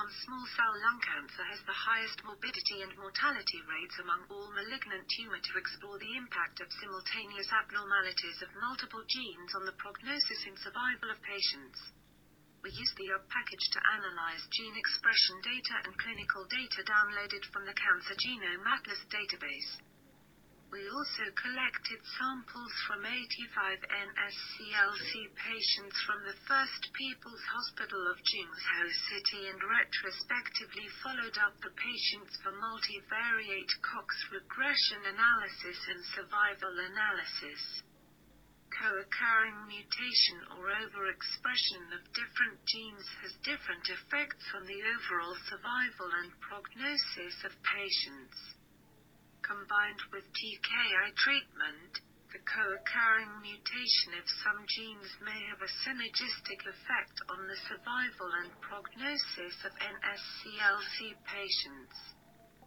non-small cell lung cancer has the highest morbidity and mortality rates among all malignant tumor to explore the impact of simultaneous abnormalities of multiple genes on the prognosis and survival of patients. We use the OGG package to analyze gene expression data and clinical data downloaded from the Cancer Genome Atlas database. We also collected samples from 85 NSCLC patients from the First People's Hospital of Jingzhou City and retrospectively followed up the patients for multivariate Cox regression analysis and survival analysis. Co-occurring mutation or overexpression of different genes has different effects on the overall survival and prognosis of patients. Combined with TKI treatment, the co-occurring mutation of some genes may have a synergistic effect on the survival and prognosis of NSCLC patients.